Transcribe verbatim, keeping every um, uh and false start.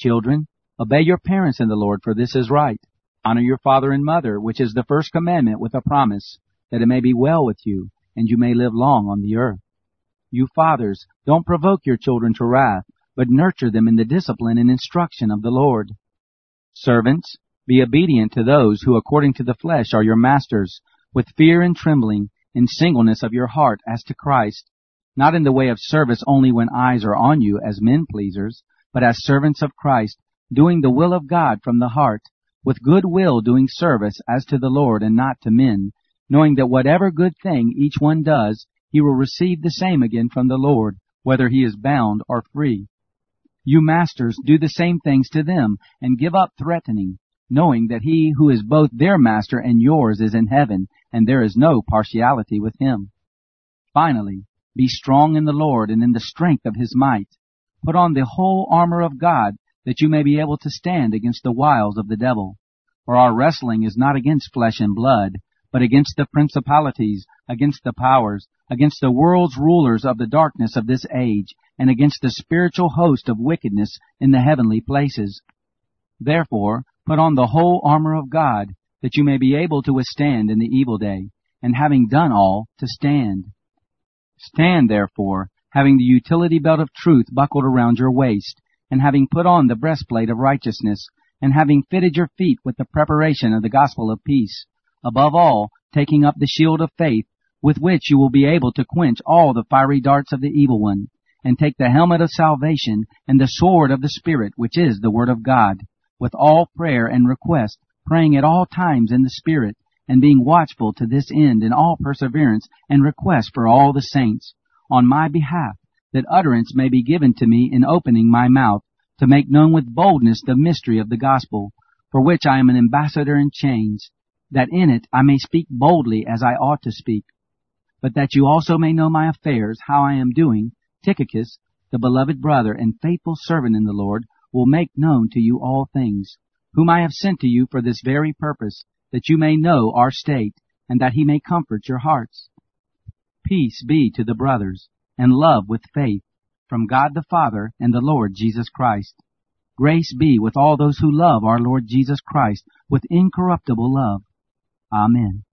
Children, obey your parents in the Lord, for this is right. Honor your father and mother, which is the first commandment with a promise, that it may be well with you, and you may live long on the earth. You fathers, don't provoke your children to wrath, but nurture them in the discipline and instruction of the Lord. Servants, be obedient to those who according to the flesh are your masters, with fear and trembling, in singleness of your heart as to Christ, not in the way of service only when eyes are on you as men-pleasers, but as servants of Christ, doing the will of God from the heart, with good will doing service as to the Lord and not to men, knowing that whatever good thing each one does, he will receive the same again from the Lord, whether he is bound or free. You masters, do the same things to them, and give up threatening, knowing that he who is both their master and yours is in heaven, and there is no partiality with him. Finally, be strong in the Lord and in the strength of his might. Put on the whole armor of God, that you may be able to stand against the wiles of the devil. For our wrestling is not against flesh and blood, but against the principalities, against the powers, against the world's rulers of the darkness of this age, and against the spiritual host of wickedness in the heavenly places. Therefore, put on the whole armor of God, that you may be able to withstand in the evil day, and having done all, to stand. Stand, therefore, having the utility belt of truth buckled around your waist, and having put on the breastplate of righteousness, and having fitted your feet with the preparation of the gospel of peace, above all, taking up the shield of faith, with which you will be able to quench all the fiery darts of the evil one, and take the helmet of salvation and the sword of the Spirit, which is the word of God, with all prayer and request, praying at all times in the Spirit, and being watchful to this end in all perseverance and request for all the saints, on my behalf, that utterance may be given to me in opening my mouth, to make known with boldness the mystery of the gospel, for which I am an ambassador in chains, that in it I may speak boldly as I ought to speak. But that you also may know my affairs, how I am doing, Tychicus, the beloved brother and faithful servant in the Lord, will make known to you all things, whom I have sent to you for this very purpose, that you may know our state, and that he may comfort your hearts. Peace be to the brothers, and love with faith, from God the Father and the Lord Jesus Christ. Grace be with all those who love our Lord Jesus Christ with incorruptible love. Amen.